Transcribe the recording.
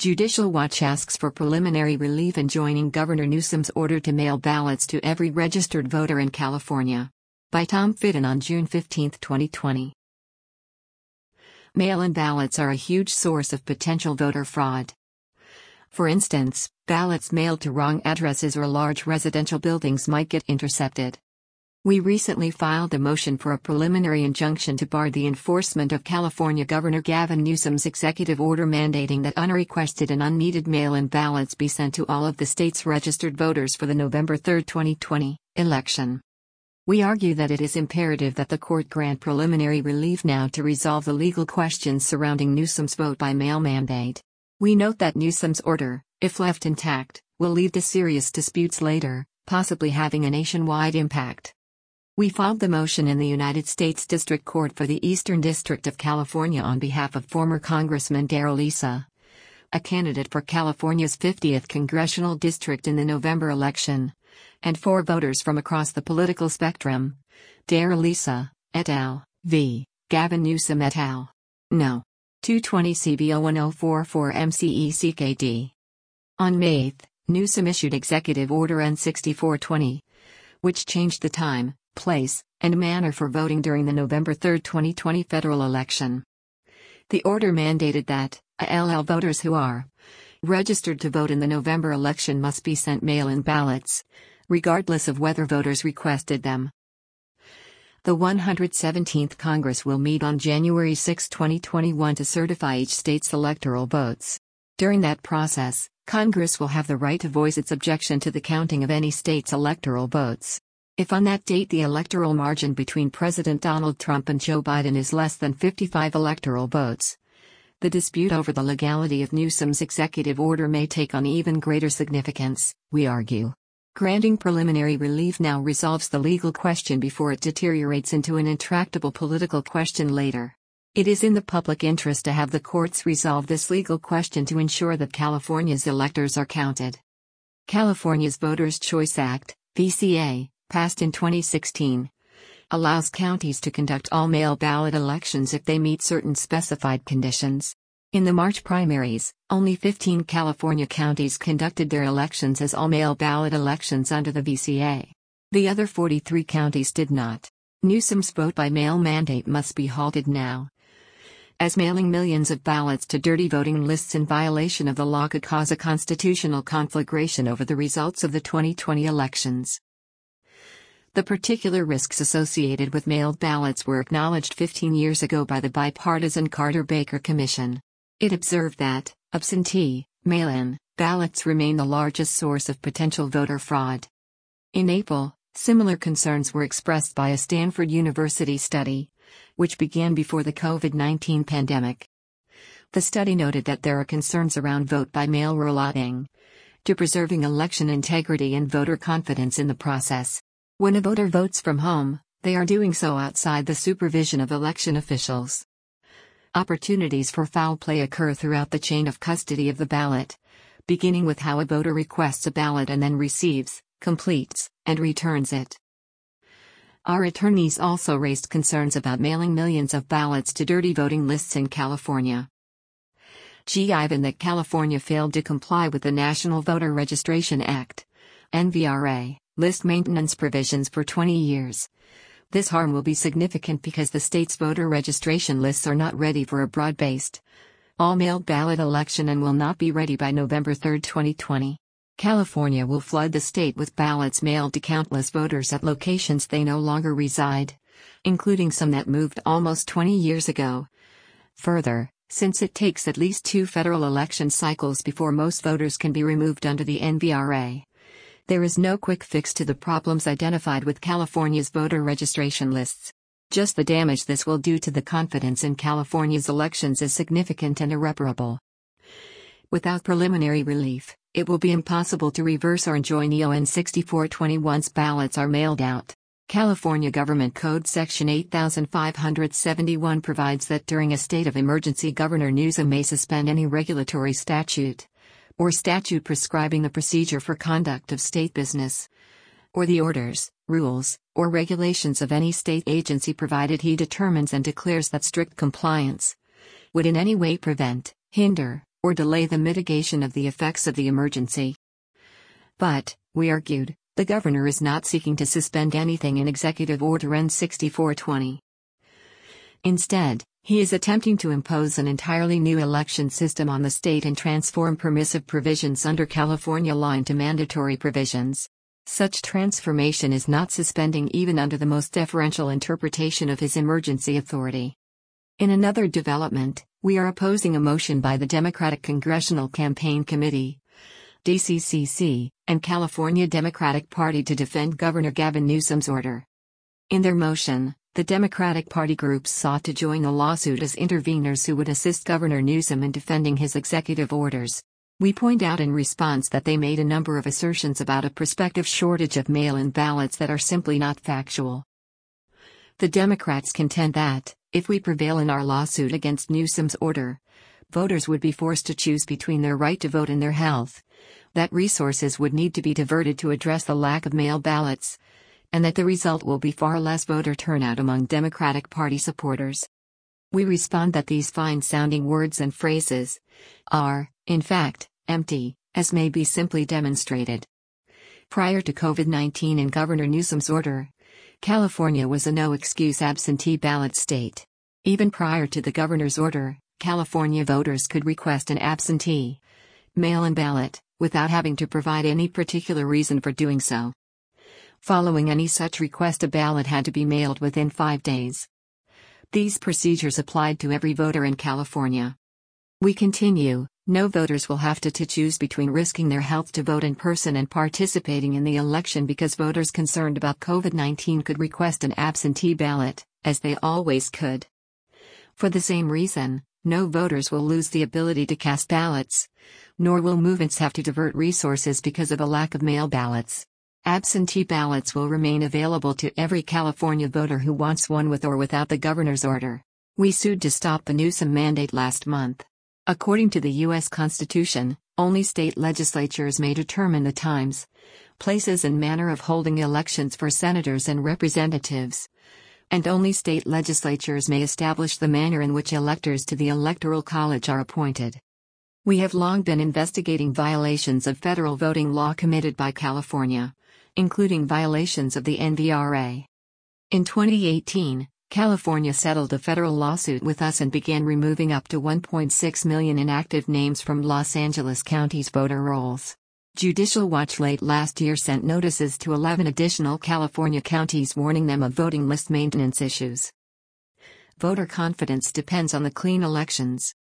Judicial Watch asks for preliminary relief enjoining Governor Newsom's order to mail ballots to every registered voter in California. By Tom Fitton on June 15, 2020. Mail-in ballots are a huge source of potential voter fraud. For instance, ballots mailed to wrong addresses or large residential buildings might get intercepted. We recently filed a motion for a preliminary injunction to bar the enforcement of California Governor Gavin Newsom's executive order mandating that unrequested and unneeded mail-in ballots be sent to all of the state's registered voters for the November 3, 2020, election. We argue that it is imperative that the court grant preliminary relief now to resolve the legal questions surrounding Newsom's vote-by-mail mandate. We note that Newsom's order, if left intact, will lead to serious disputes later, possibly having a nationwide impact. We filed the motion in the United States District Court for the Eastern District of California on behalf of former Congressman Darrell Issa, a candidate for California's 50th congressional district in the November election, and 4 voters from across the political spectrum. Darrell Issa, et al., v. Gavin Newsom et al. No. 220 CB01044 MCECKD. On May 8, Newsom issued Executive Order N6420, which changed the time, place, and manner for voting during the November 3, 2020 federal election. The order mandated that ALL voters who are registered to vote in the November election must be sent mail-in ballots, regardless of whether voters requested them. The 117th Congress will meet on January 6, 2021 to certify each state's electoral votes. During that process, Congress will have the right to voice its objection to the counting of any state's electoral votes. If on that date the electoral margin between President Donald Trump and Joe Biden is less than 55 electoral votes, the dispute over the legality of Newsom's executive order may take on even greater significance, we argue. Granting preliminary relief now resolves the legal question before it deteriorates into an intractable political question later. It is in the public interest to have the courts resolve this legal question to ensure that California's electors are counted. California's Voters' Choice Act, VCA, passed in 2016, allows counties to conduct all mail ballot elections if they meet certain specified conditions. In the March primaries, only 15 California counties conducted their elections as all-mail ballot elections under the VCA. The other 43 counties did not. Newsom's vote-by-mail mandate must be halted now, as mailing millions of ballots to dirty voting lists in violation of the law could cause a constitutional conflagration over the results of the 2020 elections. The particular risks associated with mailed ballots were acknowledged 15 years ago by the bipartisan Carter-Baker Commission. It observed that absentee, mail-in, ballots remain the largest source of potential voter fraud. In April, similar concerns were expressed by a Stanford University study, which began before the COVID-19 pandemic. The study noted that there are concerns around vote-by-mail rollouting to preserving election integrity and voter confidence in the process. When a voter votes from home, they are doing so outside the supervision of election officials. Opportunities for foul play occur throughout the chain of custody of the ballot, beginning with how a voter requests a ballot and then receives, completes, and returns it. Our attorneys also raised concerns about mailing millions of ballots to dirty voting lists in California. Given that California failed to comply with the National Voter Registration Act, NVRA, list maintenance provisions for 20 years. This harm will be significant because the state's voter registration lists are not ready for a broad-based, all-mailed ballot election and will not be ready by November 3, 2020. California will flood the state with ballots mailed to countless voters at locations they no longer reside, including some that moved almost 20 years ago. Further, since it takes at least 2 federal election cycles before most voters can be removed under the NVRA, there is no quick fix to the problems identified with California's voter registration lists. Just the damage this will do to the confidence in California's elections is significant and irreparable. Without preliminary relief, it will be impossible to reverse or enjoin EON 6420 once ballots are mailed out. California Government Code Section 8571 provides that during a state of emergency, Governor Newsom may suspend any regulatory statute or statute prescribing the procedure for conduct of state business, or the orders, rules, or regulations of any state agency provided he determines and declares that strict compliance would in any way prevent, hinder, or delay the mitigation of the effects of the emergency. But, we argued, the governor is not seeking to suspend anything in Executive Order N-6420. Instead, he is attempting to impose an entirely new election system on the state and transform permissive provisions under California law into mandatory provisions. Such transformation is not suspending even under the most deferential interpretation of his emergency authority. In another development, we are opposing a motion by the Democratic Congressional Campaign Committee, DCCC, and California Democratic Party to defend Governor Gavin Newsom's order. In their motion, the Democratic Party groups sought to join the lawsuit as interveners who would assist Governor Newsom in defending his executive orders. We point out in response that they made a number of assertions about a prospective shortage of mail-in ballots that are simply not factual. The Democrats contend that, if we prevail in our lawsuit against Newsom's order, voters would be forced to choose between their right to vote and their health, that resources would need to be diverted to address the lack of mail ballots, and that the result will be far less voter turnout among Democratic Party supporters. We respond that these fine-sounding words and phrases are, in fact, empty, as may be simply demonstrated. Prior to COVID-19 and Governor Newsom's order, California was a no-excuse absentee ballot state. Even prior to the governor's order, California voters could request an absentee mail-in ballot, without having to provide any particular reason for doing so. Following any such request, a ballot had to be mailed within 5 days. These procedures applied to every voter in California. We continue, no voters will have to choose between risking their health to vote in person and participating in the election because voters concerned about COVID-19 could request an absentee ballot, as they always could. For the same reason, no voters will lose the ability to cast ballots, nor will movements have to divert resources because of a lack of mail ballots. Absentee ballots will remain available to every California voter who wants one with or without the governor's order. We sued to stop the Newsom mandate last month. According to the U.S. Constitution, only state legislatures may determine the times, places and manner of holding elections for senators and representatives. And only state legislatures may establish the manner in which electors to the Electoral College are appointed. We have long been investigating violations of federal voting law committed by California, including violations of the NVRA. In 2018, California settled a federal lawsuit with us and began removing up to 1.6 million inactive names from Los Angeles County's voter rolls. Judicial Watch late last year sent notices to 11 additional California counties warning them of voting list maintenance issues. Voter confidence depends on the clean elections.